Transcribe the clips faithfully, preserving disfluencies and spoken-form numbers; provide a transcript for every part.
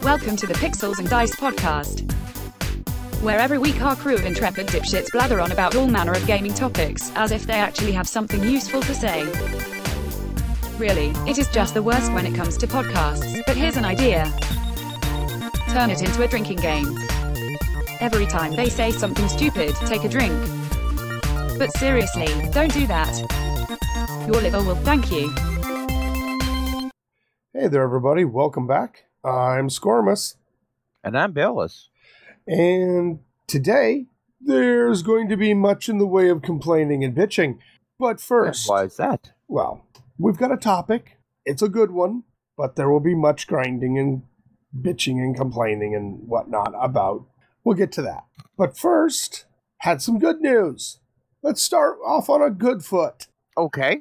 Welcome to the Pixels and Dice podcast, where every week our crew of intrepid dipshits blather on about all manner of gaming topics, as if they actually have something useful to say. Really, it is just the worst when it comes to podcasts, but here's an idea. Turn it into a drinking game. Every time they say something stupid, take a drink. But seriously, don't do that. Your liver will thank you. Hey there, everybody. Welcome back. I'm Scormus. And I'm Billis. And today, there's going to be much in the way of complaining and bitching. But first... Why is that? Well, we've got a topic. It's a good one. But there will be much grinding and bitching and complaining and whatnot about. We'll get to that. But first, had some good news. Let's start off on a good foot. Okay.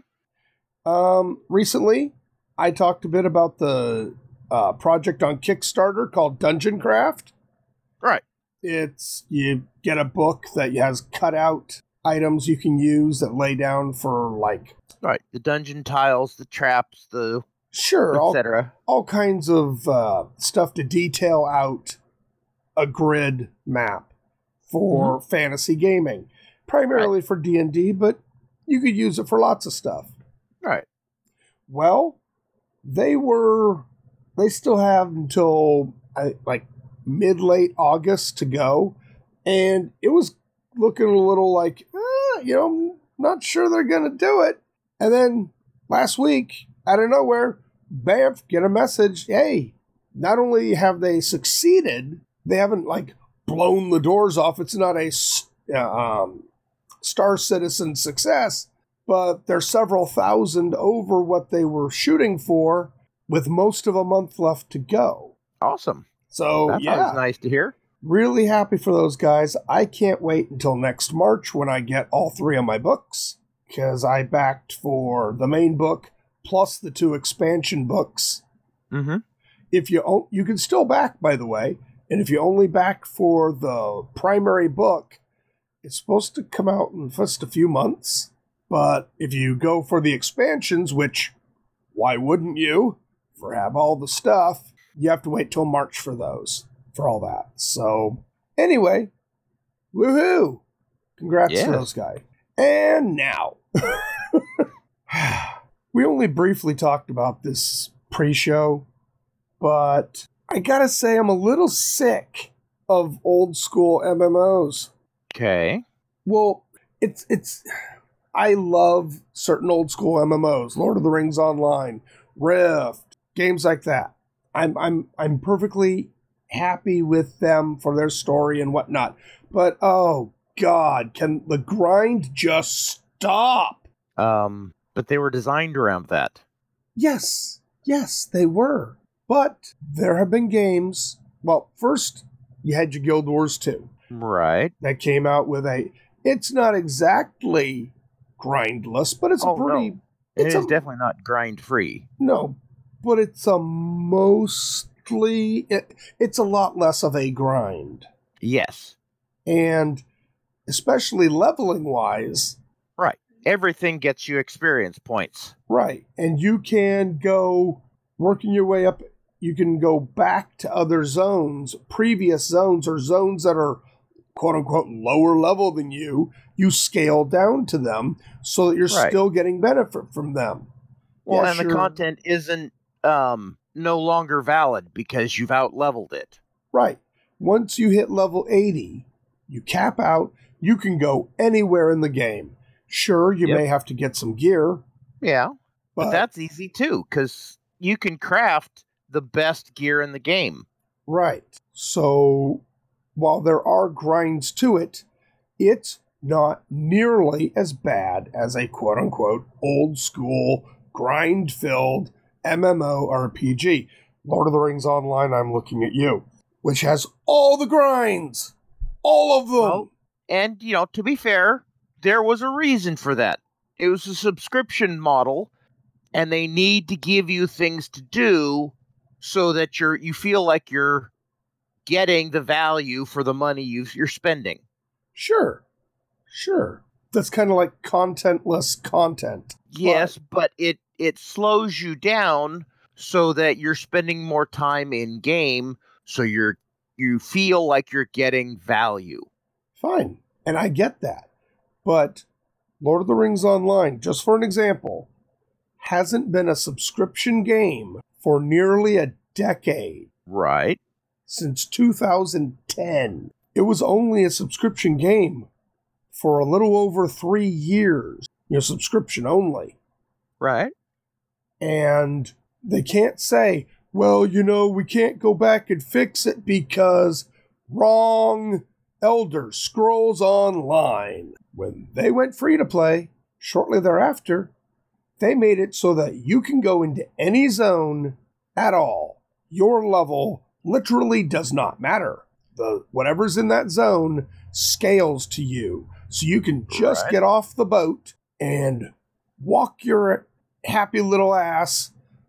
Um, recently, I talked a bit about the uh, project on Kickstarter called Dungeon Craft. Right. It's, you get a book that has cutout items you can use that lay down for, like... Right, the dungeon tiles, the traps, the... Sure, et cetera. All, all kinds of uh, stuff to detail out a grid map for mm-hmm. fantasy gaming. Primarily right. for D and D, but you could use it for lots of stuff. Right. Well, they were... They still have until, like, mid-late August to go, and it was looking a little like, eh, you know, I'm not sure they're going to do it. And then last week, out of nowhere, bam, get a message, hey, not only have they succeeded, they haven't, like, blown the doors off. It's not a uh, um, Star Citizen success, but they're several thousand over what they were shooting for, with most of a month left to go. Awesome. So, that yeah. was nice to hear. Really happy for those guys. I can't wait until next March when I get all three of my books, because I backed for the main book plus the two expansion books. Mm-hmm. If you o- you can still back, by the way, and if you only back for the primary book, it's supposed to come out in just a few months. But if you go for the expansions, which, why wouldn't you? For have all the stuff, you have to wait till March for those, for all that. So, anyway, woohoo! Congrats yes. to those guys. And now, we only briefly talked about this pre-show, but I gotta say I'm a little sick of old school M M Os. Okay. Well, it's, it's, I love certain old school M M Os, Lord of the Rings Online, Rift, games like that. I'm I'm I'm perfectly happy with them for their story and whatnot. But oh God, can the grind just stop? Um, but they were designed around that. Yes, yes, they were. But there have been games. Well, first you had your Guild Wars two. Right. That came out with a. It's not exactly grindless, but it's oh, a pretty. No. It's it is a, definitely not grind free. No. But it's a mostly, it, it's a lot less of a grind. Yes. And especially leveling wise. Right. Everything gets you experience points. Right. And you can go, working your way up, you can go back to other zones, previous zones, or zones that are quote unquote lower level than you. You scale down to them so that you're right. still getting benefit from them. Well, yeah, and sure. the content isn't um, no longer valid because you've out-leveled it. Right. Once you hit level eighty, you cap out, you can go anywhere in the game. Sure, you yep. may have to get some gear. Yeah, but, but that's easy too, because you can craft the best gear in the game. Right. So, while there are grinds to it, it's not nearly as bad as a quote-unquote old-school, grind-filled MMORPG. Lord of the Rings Online, I'm looking at you, which has all the grinds. All of them. Well, and, you know, to be fair, there was a reason for that. It was a subscription model, and they need to give you things to do so that you're you feel like you're getting the value for the money you you're spending. Sure. Sure. That's kind of like contentless content. Yes, but, but it, it slows you down so that you're spending more time in game So you're you feel like you're getting value. Fine. And I get that. But Lord of the Rings Online, just for an example, hasn't been a subscription game for nearly a decade. Right. Since two thousand ten. It was only a subscription game for a little over three years. You know, subscription only. Right. And they can't say, well, you know, we can't go back and fix it because wrong. Elder Scrolls Online. When they went free to play, shortly thereafter, they made it so that you can go into any zone at all. Your level literally does not matter. The whatever's in that zone scales to you. So you can just Right. get off the boat and walk your happy little ass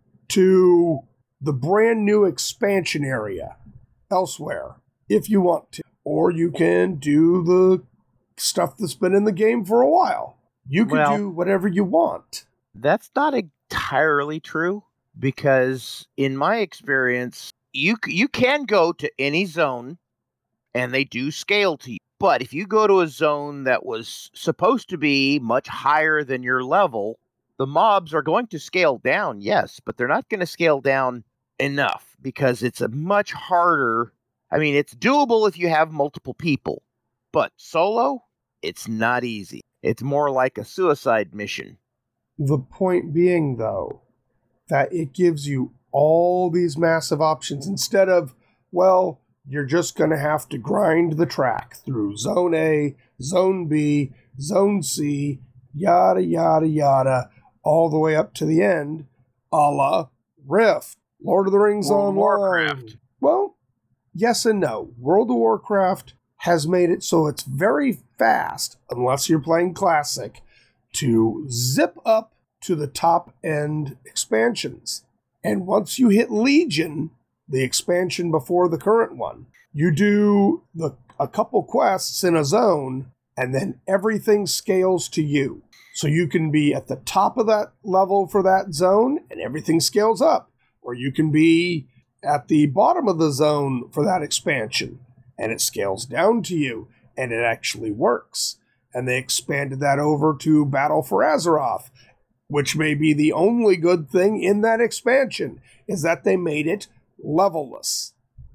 to the brand new expansion area elsewhere if you want to. Or you can do the stuff that's been in the game for a while. You can Well- do whatever you want. That's not entirely true, because in my experience, you c- you can go to any zone and they do scale to you. But if you go to a zone that was supposed to be much higher than your level, the mobs are going to scale down, yes, but they're not going to scale down enough, because it's a much harder. I mean, it's doable if you have multiple people, but solo, it's not easy. It's more like a suicide mission. The point being, though, that it gives you all these massive options instead of, well, you're just going to have to grind the track through Zone A, Zone B, Zone C, yada, yada, yada, all the way up to the end, a la Rift, Lord of the Rings World of Online. Warcraft. Well, yes and no. World of Warcraft has made it so it's very fast, unless you're playing Classic, to zip up to the top end expansions. And once you hit Legion, the expansion before the current one, you do the a couple quests in a zone, and then everything scales to you. So you can be at the top of that level for that zone, and everything scales up. Or you can be at the bottom of the zone for that expansion, and it scales down to you, and it actually works. And they expanded that over to Battle for Azeroth, which may be the only good thing in that expansion, is that they made it levelless.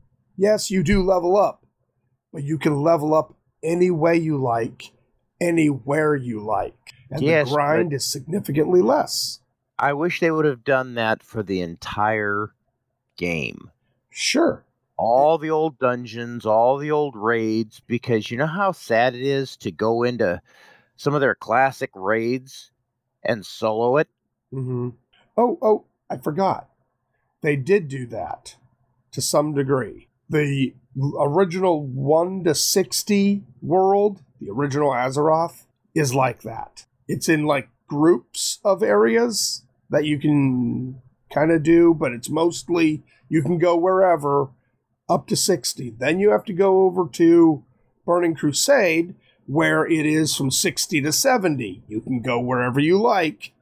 Yes, you do level up, but you can level up any way you like, anywhere you like. And Yes, the grind but- is significantly less. I wish they would have done that for the entire game. Sure. All the old dungeons, all the old raids, because you know how sad it is to go into some of their classic raids and solo it? Mm-hmm. Oh, oh, I forgot. They did do that to some degree. The original one to sixty world, the original Azeroth, is like that. It's in like groups of areas that you can kind of do, but it's mostly you can go wherever up to sixty. Then you have to go over to Burning Crusade, where it is from sixty to seventy. You can go wherever you like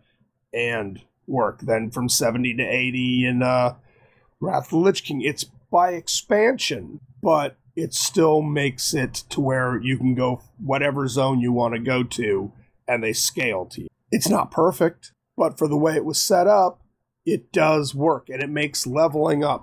and work. Then from seventy to eighty in uh, Wrath of the Lich King. It's by expansion, but it still makes it to where you can go whatever zone you want to go to, and they scale to you. It's not perfect, but for the way it was set up, it does work, and it makes leveling up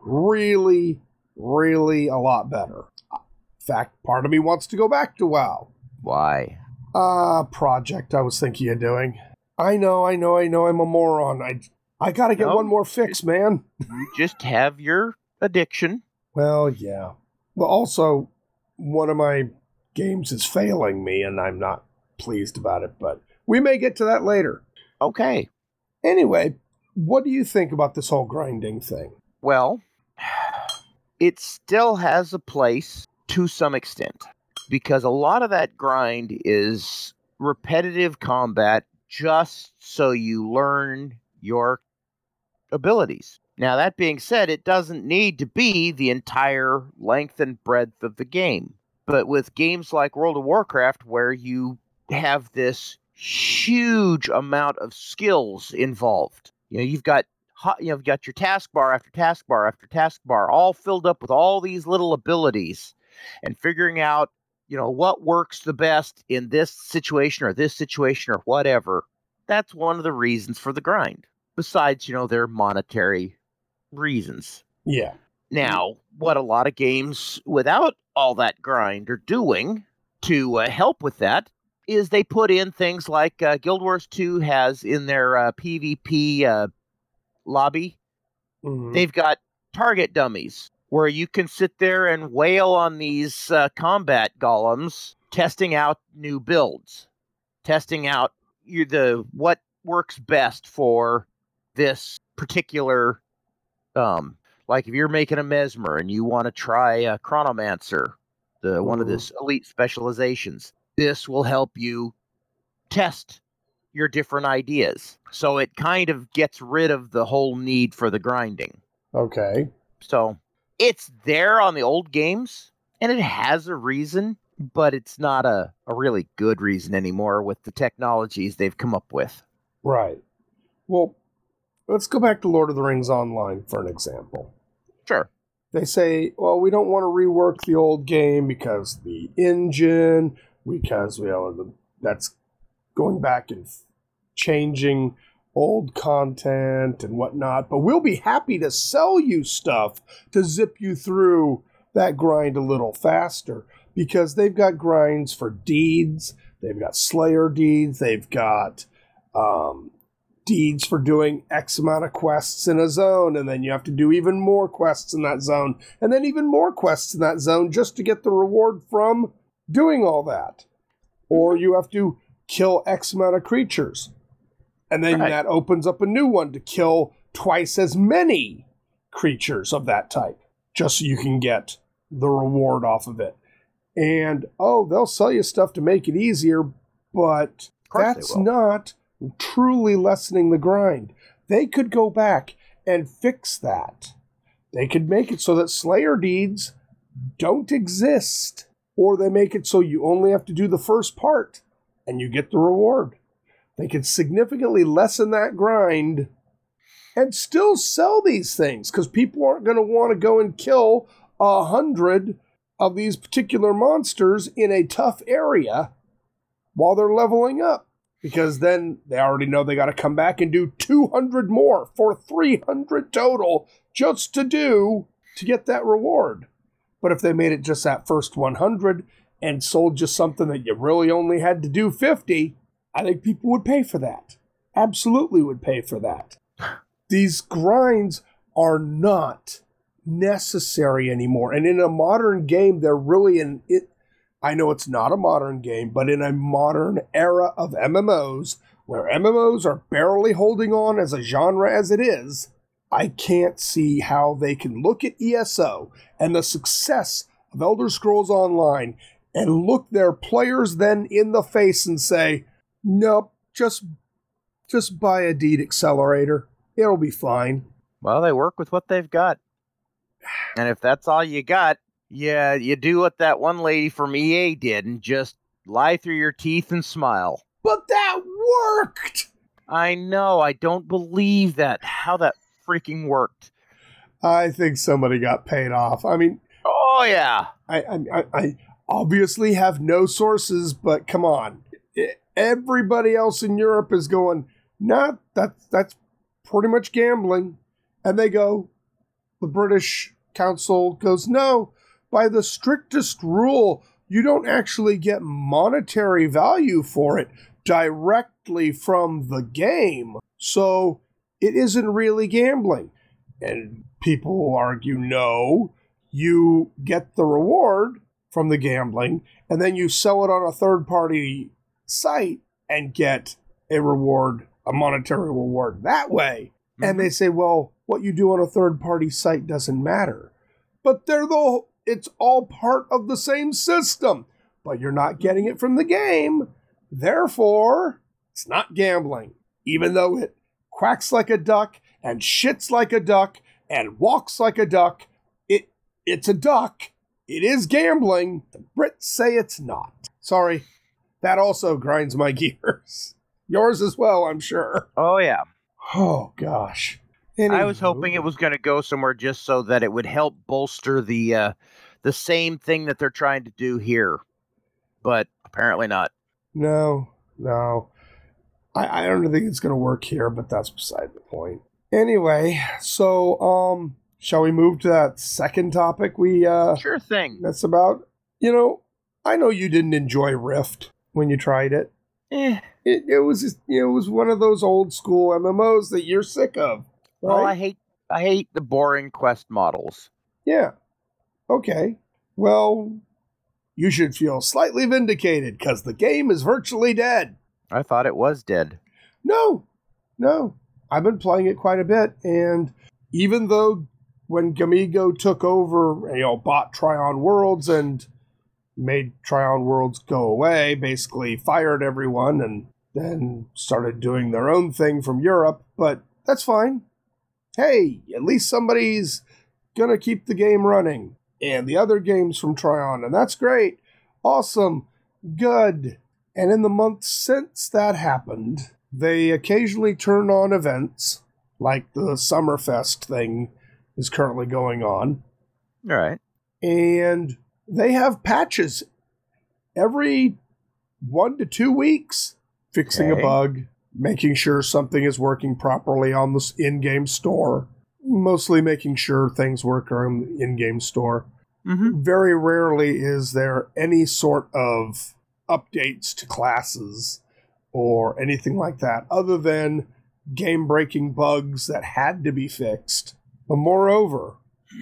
really, really a lot better. In fact, part of me wants to go back to WoW. Why? Ah, uh, project I was thinking of doing. I know, I know, I know I'm a moron. I, I gotta get No, one more fix, man. You just have your addiction. Well, yeah. But also, one of my games is failing me, and I'm not pleased about it, but we may get to that later. Okay. Anyway, what do you think about this whole grinding thing? Well, it still has a place to some extent, because a lot of that grind is repetitive combat just so you learn your abilities. Now, that being said, it doesn't need to be the entire length and breadth of the game. But with games like World of Warcraft, where you have this huge amount of skills involved, you know, you've got hot, you know, you've got your taskbar after taskbar after taskbar, all filled up with all these little abilities, and figuring out, you know, what works the best in this situation or this situation or whatever. That's one of the reasons for the grind, besides, you know, their monetary reasons. Yeah. Now, what a lot of games without all that grind are doing to uh, help with that is they put in things like uh, Guild Wars two has in their uh, PvP uh, lobby. Mm-hmm. They've got target dummies where you can sit there and wail on these uh, combat golems, testing out new builds, testing out you the what works best for this particular. Um, like if you're making a Mesmer and you want to try a Chronomancer, the mm-hmm. one of this elite specializations, this will help you test your different ideas. So it kind of gets rid of the whole need for the grinding. Okay. So it's there on the old games, and it has a reason, but it's not a, a really good reason anymore with the technologies they've come up with. Right. Well, let's go back to Lord of the Rings Online for an example. Sure. They say, well, we don't want to rework the old game because the engine, because we you know, that's going back and changing old content and whatnot, but we'll be happy to sell you stuff to zip you through that grind a little faster, because they've got grinds for deeds, they've got Slayer deeds, they've got um, deeds for doing X amount of quests in a zone, and then you have to do even more quests in that zone, and then even more quests in that zone just to get the reward from doing all that. Or you have to kill X amount of creatures, and then right. that opens up a new one to kill twice as many creatures of that type, just so you can get the reward off of it. And, oh, they'll sell you stuff to make it easier, but that's not truly lessening the grind. They could go back and fix that. They could make it so that Slayer deeds don't exist, or they make it so you only have to do the first part and you get the reward. They could significantly lessen that grind and still sell these things, because people aren't going to want to go and kill a hundred of these particular monsters in a tough area while they're leveling up, because then they already know they got to come back and do two hundred more for three hundred total just to do to get that reward. But if they made it just that first one hundred and sold just something that you really only had to do fifty, I think people would pay for that. Absolutely would pay for that. These grinds are not necessary anymore. And in a modern game, they're really in it. I know it's not a modern game, but in a modern era of M M Os, where M M Os are barely holding on as a genre as it is, I can't see how they can look at E S O and the success of Elder Scrolls Online and look their players then in the face and say, nope, just, just buy a Deed Accelerator. It'll be fine. Well, they work with what they've got. And if that's all you got, yeah, you do what that one lady from E A did and just lie through your teeth and smile. But that worked! I know, I don't believe that. How that freaking worked. I think somebody got paid off. I mean... Oh, yeah. I, I, I obviously have no sources, but come on. Everybody else in Europe is going, nah, that, that's pretty much gambling. And they go, the British Council goes, no, by the strictest rule, you don't actually get monetary value for it directly from the game. So it isn't really gambling. And people will argue, no, you get the reward from the gambling, and then you sell it on a third-party site and get a reward, a monetary reward that way. Mm-hmm. And they say, well, what you do on a third-party site doesn't matter. But they're the it's all part of the same system. But you're not getting it from the game. Therefore, it's not gambling. Even though it quacks like a duck and shits like a duck and walks like a duck, it it's a duck. It is gambling. The Brits say it's not. Sorry. That also grinds my gears. Yours as well, I'm sure. Oh, yeah. Oh, gosh. I was Anywho. hoping it was going to go somewhere just so that it would help bolster the uh, the same thing that they're trying to do here, but apparently not. No, no. I, I don't think it's going to work here, but that's beside the point. Anyway, so um, shall we move to that second topic we uh, Sure thing. that's about? You know, I know you didn't enjoy Rift when you tried it. Eh. It, it was just, you know, it was one of those old school M M Os that you're sick of. Well, right? I hate I hate the boring quest models. Yeah. Okay. Well, you should feel slightly vindicated because the game is virtually dead. I thought it was dead. No, no. I've been playing it quite a bit, and even though when Gamigo took over, you know, bought Tryon Worlds and made Tryon Worlds go away, basically fired everyone and then started doing their own thing from Europe, but that's fine. Hey, at least somebody's gonna keep the game running. And the other games from Tryon, and that's great. Awesome. Good. And in the months since that happened, they occasionally turn on events, like the Summerfest thing is currently going on. All right. And they have patches every one to two weeks, fixing Okay. a bug, making sure something is working properly on the in-game store, mostly making sure things work on the in-game store. Mm-hmm. Very rarely is there any sort of updates to classes or anything like that, other than game-breaking bugs that had to be fixed. But moreover,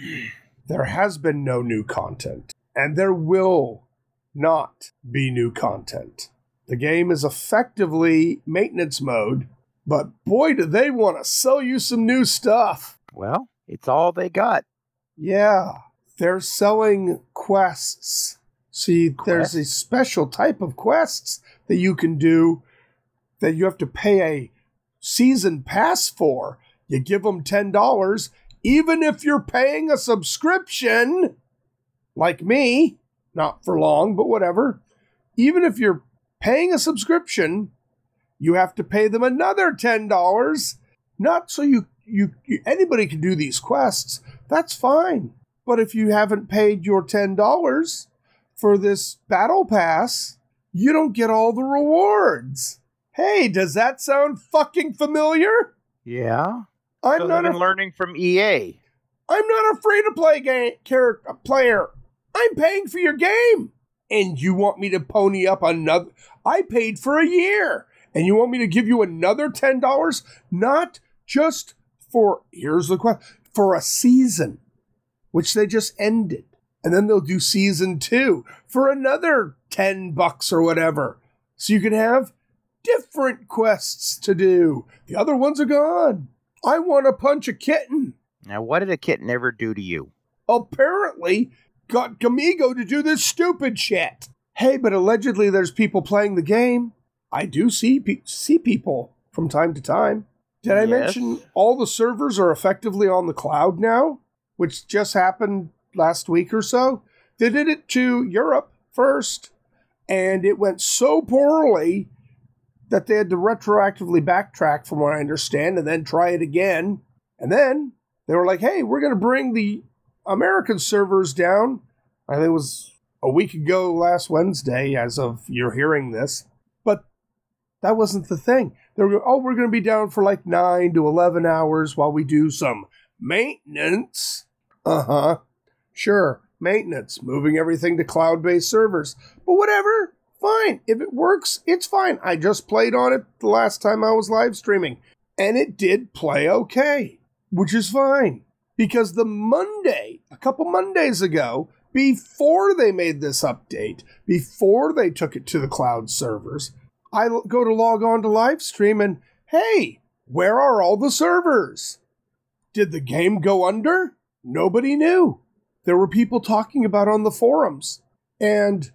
there has been no new content, and there will not be new content. The game is effectively maintenance mode, but boy, do they want to sell you some new stuff. Well, it's all they got. Yeah, they're selling quests. See, there's a Quests? special type of quests that you can do that you have to pay a season pass for. You give them ten dollars, even if you're paying a subscription, like me, not for long, but whatever. Even if you're paying a subscription, you have to pay them another ten dollars. Not so you, you, you anybody can do these quests. That's fine. But if you haven't paid your ten dollars for this battle pass, you don't get all the rewards. Hey, does that sound fucking familiar? Yeah. I'm so not they've a been learning from E A. I'm not afraid to play game character player. I'm paying for your game, and you want me to pony up another? I paid for a year, and you want me to give you another ten dollars? Not just for here's the question for a season, which they just ended, and then they'll do season two for another ten bucks or whatever, so you can have different quests to do. The other ones are gone. I want to punch a kitten. Now, what did a kitten ever do to you? Apparently got Gamigo to do this stupid shit. Hey, but allegedly there's people playing the game. I do see pe- see people from time to time. Did I Yes. mention all the servers are effectively on the cloud now, which just happened last week or so? They did it to Europe first, and it went so poorly that they had to retroactively backtrack from what I understand and then try it again. And then they were like, hey, we're going to bring the American servers down. I think it was a week ago last Wednesday, as of you're hearing this. But that wasn't the thing. They were going, oh, we're going to be down for like nine to eleven hours while we do some maintenance. Uh-huh. Sure, maintenance, moving everything to cloud-based servers. But whatever, fine. If it works, it's fine. I just played on it the last time I was live streaming, and it did play okay, which is fine. Because the Monday, a couple Mondays ago, before they made this update, before they took it to the cloud servers, I l- go to log on to live stream and, hey, where are all the servers? Did the game go under? Nobody knew. There were people talking about it on the forums. And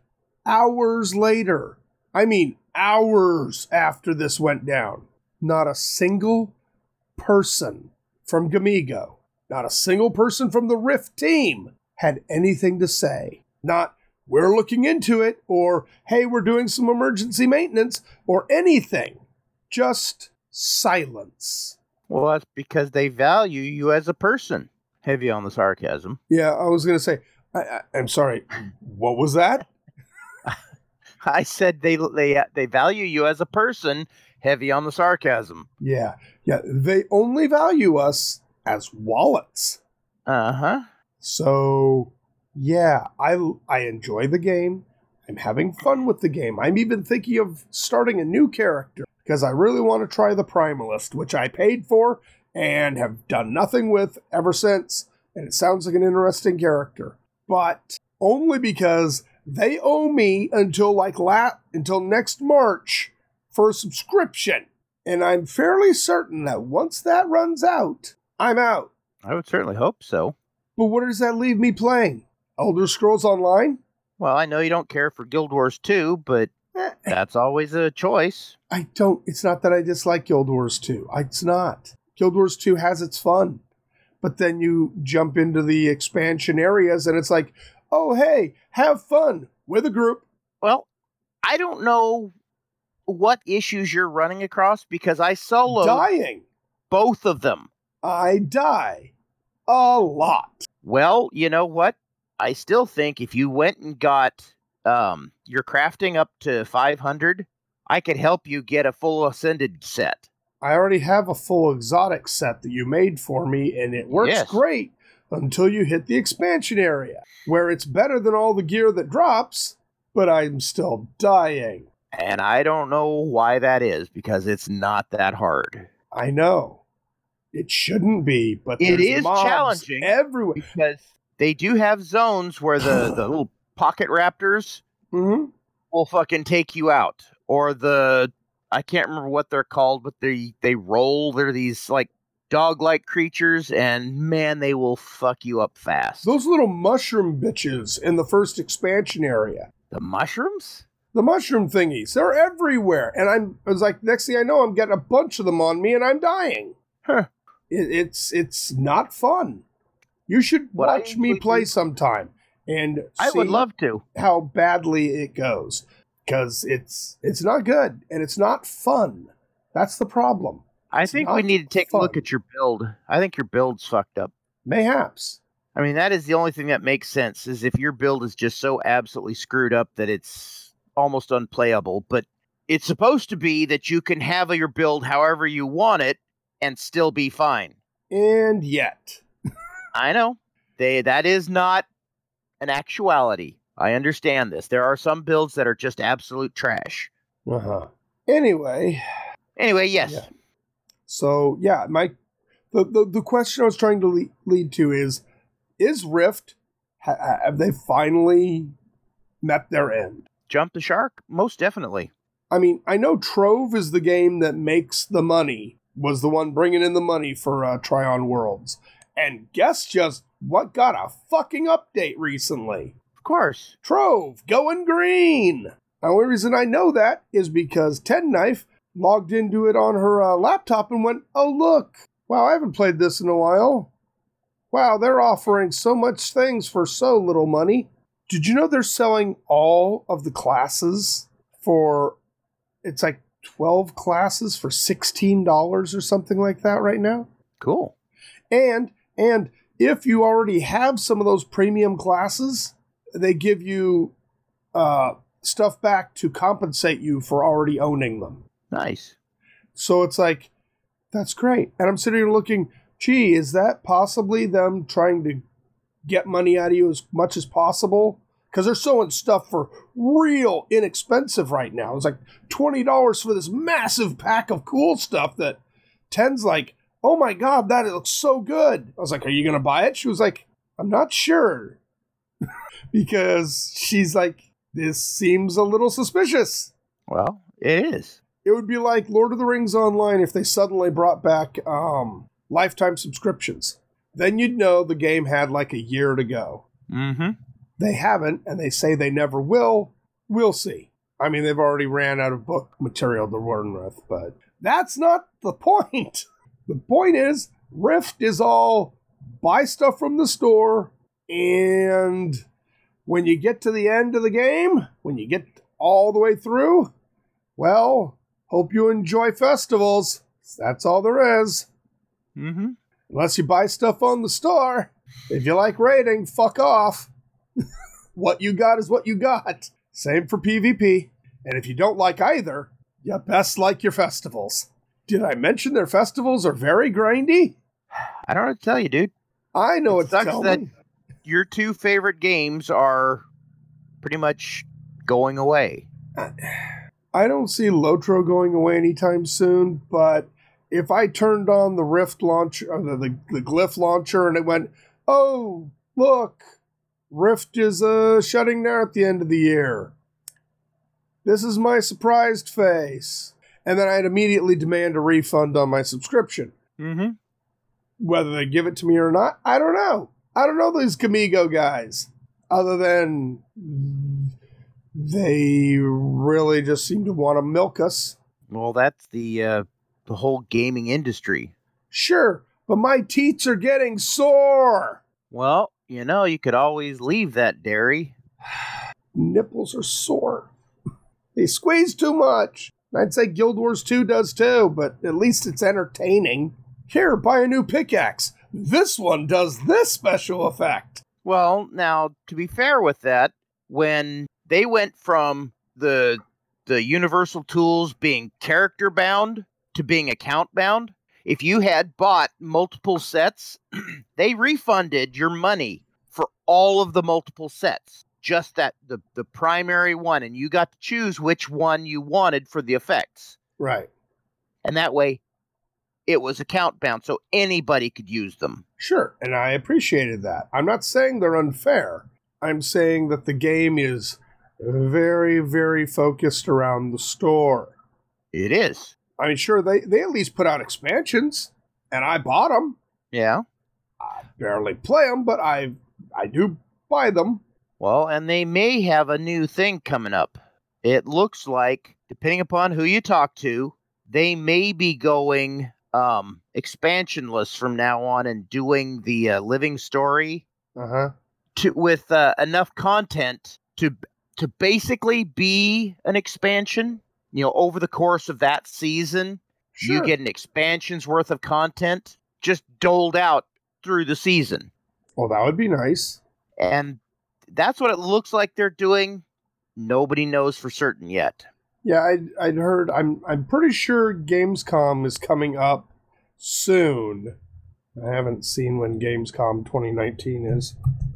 hours later, I mean hours after this went down, not a single person from Gamigo, not a single person from the Rift team had anything to say. Not, we're looking into it, or, hey, we're doing some emergency maintenance, or anything. Just silence. Well, that's because they value you as a person. Heavy on the sarcasm. Yeah, I was going to say, I, I, I'm sorry, what was that? I said they they they value you as a person. Heavy on the sarcasm. Yeah, yeah, they only value us as wallets. Uh-huh. So, yeah, I, I enjoy the game. I'm having fun with the game. I'm even thinking of starting a new character because I really want to try the Primalist, which I paid for and have done nothing with ever since. And it sounds like an interesting character. But only because they owe me until like la- until next March for a subscription. And I'm fairly certain that once that runs out, I'm out. I would certainly hope so. But what does that leave me playing? Elder Scrolls Online? Well, I know you don't care for Guild Wars two, but Eh, that's always a choice. I don't. It's not that I dislike Guild Wars two. I, it's not. Guild Wars two has its fun. But then you jump into the expansion areas and it's like, oh, hey, have fun with a group. Well, I don't know what issues you're running across because I soloed Dying. both of them. I die a lot. Well, you know what? I still think if you went and got um, your crafting up to five hundred, I could help you get a full Ascended set. I already have a full exotic set that you made for me, and it works Yes. great until you hit the expansion area, where it's better than all the gear that drops, but I'm still dying. And I don't know why that is because it's not that hard. I know. It shouldn't be, but It there's is mobs challenging. everywhere. Because they do have zones where the, the little pocket raptors hmm will fucking take you out. Or the, I can't remember what they're called, but they, they roll. They're these like dog-like creatures, and man, they will fuck you up fast. Those little mushroom bitches in the first expansion area. The mushrooms? The mushroom thingies, they're everywhere. And I'm, I was like, next thing I know, I'm getting a bunch of them on me and I'm dying. Huh. It, it's it's not fun. You should What I watch me usually play do- sometime and I see would love to. how badly it goes. Because it's it's not good and it's not fun. That's the problem. I It's think not we need to take fun. a look at your build. I think your build's fucked up. Mayhaps. I mean, that is the only thing that makes sense, is if your build is just so absolutely screwed up that it's almost unplayable. But it's supposed to be that you can have your build however you want it and still be fine. And yet. I know. They that is not an actuality. I understand this. There are some builds that are just absolute trash. Uh-huh. Anyway. Anyway, yes. Yeah. So, yeah, my the, the, the question I was trying to lead, lead to is, is Rift, ha, have they finally met their end? Jump the shark? Most definitely. I mean, I know Trove is the game that makes the money, was the one bringing in the money for uh, Tryon Worlds. And guess just what got a fucking update recently? Of course. Trove, going green! The only reason I know that is because Tenknife logged into it on her uh, laptop and went, oh look, wow, I haven't played this in a while. Wow, they're offering so much things for so little money. Did you know they're selling all of the classes for, it's like twelve classes for sixteen dollars or something like that right now? Cool. And, and if you already have some of those premium classes, they give you uh, stuff back to compensate you for already owning them. Nice. So it's like, that's great. And I'm sitting here looking, gee, is that possibly them trying to get money out of you as much as possible? Because they're selling stuff for real inexpensive right now. It's like twenty dollars for this massive pack of cool stuff that Ten's like, oh my God, that looks so good. I was like, are you going to buy it? She was like, I'm not sure. Because she's like, this seems a little suspicious. Well, it is. It would be like Lord of the Rings Online if they suddenly brought back um, lifetime subscriptions. Then you'd know the game had like a year to go. Mm-hmm. They haven't, and they say they never will. We'll see. I mean, they've already ran out of book material to run with, but that's not the point. The point is, Rift is all buy stuff from the store, and when you get to the end of the game, when you get all the way through, well, hope you enjoy festivals. That's all there is. Mm-hmm. Unless you buy stuff on the store. If you like raiding, fuck off. What you got is what you got. Same for PvP. And if you don't like either, you best like your festivals. Did I mention their festivals are very grindy? I don't know what to tell you, dude. I know It it's sucks tell that me. your two favorite games are pretty much going away. I don't see Lotro going away anytime soon, but if I turned on the Rift launcher, or the, the, the Glyph launcher, and it went, oh, look, Rift is uh, shutting down at the end of the year. This is my surprised face. And then I'd immediately demand a refund on my subscription. Mm-hmm. Whether they give it to me or not, I don't know. I don't know these Gamigo guys. Other than they really just seem to want to milk us. Well, that's the uh, the whole gaming industry. Sure, but my teats are getting sore. Well, you know, you could always leave that dairy. Nipples are sore. They squeeze too much. I'd say Guild Wars two does too, but at least it's entertaining. Here, buy a new pickaxe. This one does this special effect. Well, now, to be fair with that, when they went from the the universal tools being character bound to being account bound, if you had bought multiple sets, they refunded your money for all of the multiple sets. Just that the, the primary one, and you got to choose which one you wanted for the effects. Right. And that way, it was account bound, so anybody could use them. Sure, and I appreciated that. I'm not saying they're unfair. I'm saying that the game is very, very focused around the store. It is. I mean, sure, they, they at least put out expansions, and I bought them. Yeah. I barely play them, but I I do buy them. Well, and they may have a new thing coming up. It looks like, depending upon who you talk to, they may be going um, expansionless from now on and doing the uh, living story Uh-huh. to with uh, enough content to to basically be an expansion. You know, over the course of that season, Sure. you get an expansion's worth of content just doled out through the season. Well, that would be nice. And that's what it looks like they're doing. Nobody knows for certain yet. Yeah, I'd, I'd heard. I'm I'm pretty sure Gamescom is coming up soon. I haven't seen when Gamescom twenty nineteen is.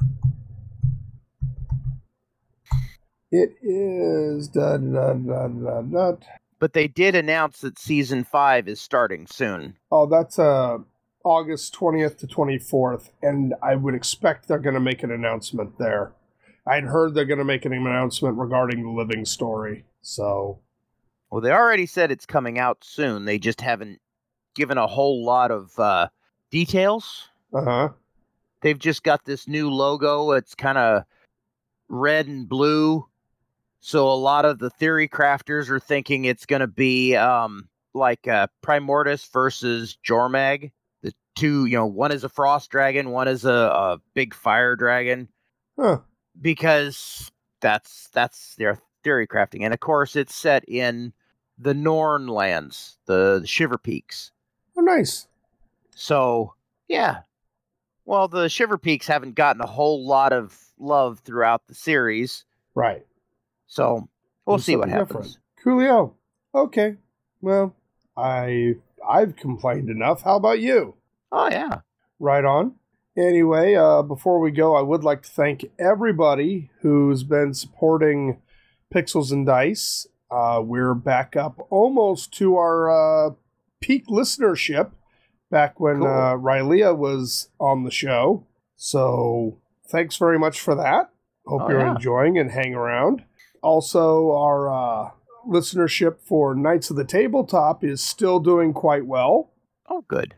It is da da da da da. But they did announce that season five is starting soon. Oh, that's uh August twentieth to twenty-fourth, and I would expect they're going to make an announcement there. I'd heard they're going to make an announcement regarding the living story. So, Well, they already said it's coming out soon. They just haven't given a whole lot of uh, details. uh-huh. They've just got this new logo. It's kind of red and blue. So a lot of the theory crafters are thinking it's going to be um, like uh, Primordius versus Jormag. The two, you know, one is a frost dragon, one is a, a big fire dragon. Huh. Because that's that's their theory crafting. And of course, it's set in the Norn lands, the, the Shiver Peaks. Oh, nice. So, yeah. Well, the Shiver Peaks haven't gotten a whole lot of love throughout the series. Right. So, we'll Do see what something happens. different. Coolio. Okay. Well, I I've complained enough. How about you? Oh, yeah. Right on. Anyway, uh, before we go, I would like to thank everybody who's been supporting Pixels and Dice. Uh, we're back up almost to our uh, peak listenership back when Cool. uh, Rylea was on the show. So thanks very much for that. Hope Oh, you're yeah. enjoying and hang around. Also, our uh, listenership for Knights of the Tabletop is still doing quite well. Oh, good.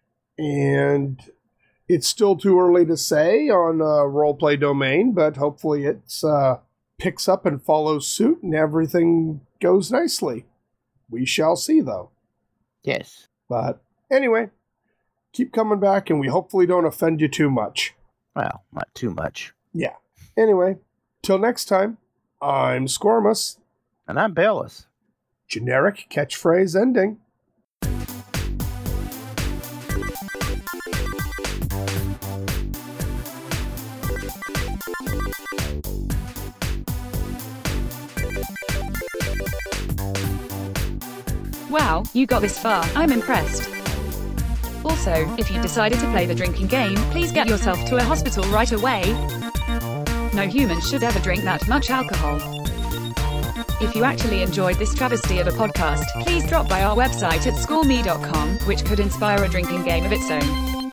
And it's still too early to say on uh, Roleplay Domain, but hopefully it's uh, picks up and follows suit and everything goes nicely. We shall see, though. Yes. But anyway, keep coming back, and we hopefully don't offend you too much. Well, not too much. Yeah. Anyway, till next time, I'm Squirmus. And I'm Bayless. Generic catchphrase ending. Wow, you got this far. I'm impressed. Also, if you decided to play the drinking game, please get yourself to a hospital right away. No human should ever drink that much alcohol. If you actually enjoyed this travesty of a podcast, please drop by our website at score me dot com, which could inspire a drinking game of its own.